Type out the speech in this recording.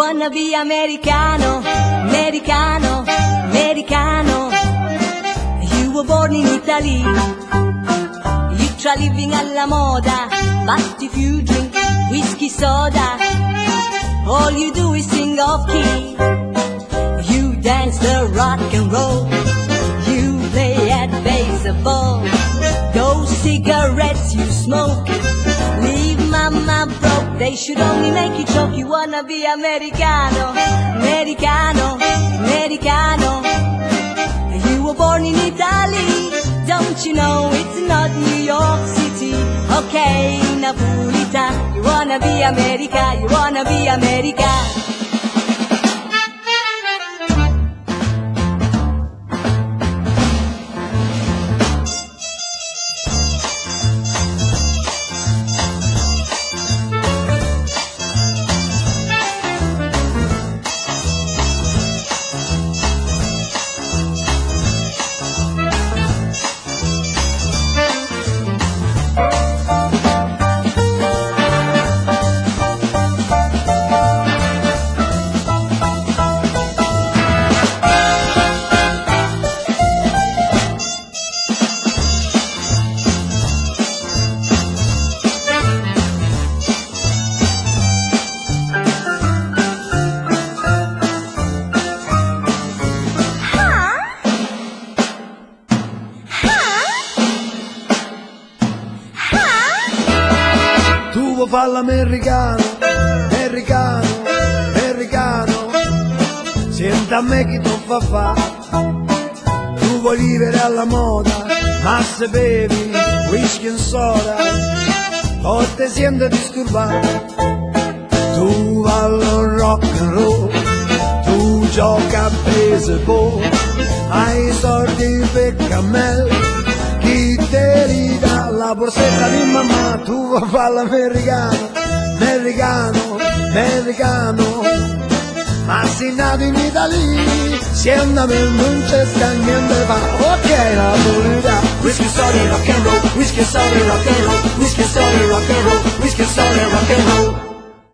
wanna be americano, americano, americano. You were born in Italy, you try living alla moda, but if you drink whiskey soda, all you do is sing off key. You dance the rock and roll, you play at baseball. Those cigarettes you smoke leave mama broke. They should only make you choke. You wanna be americano, americano, americano. You were born in Italy, don't you know it's not New York City? Okay, Napolitan. You wanna be America, you wanna be America. Fa l'americano, americano, americano. Senta a me chi tu fa. Tu vuoi vivere alla moda, ma se bevi whisky e soda o ti senti disturbato. Tu balli rock and roll, tu gioca a baseball, hai soldi per cammelli. Chi te li dà la borsetta di mamma, tu vuoi fare l'americano, americano, americano. Ma sei nato in Italia, siendo me non c'è sta niente fa. Ok, la verità. Whisky, soda, rock and roll, whisky, soda, rock and roll, whisky, soda, rock and roll, whisky, soda, rock and roll.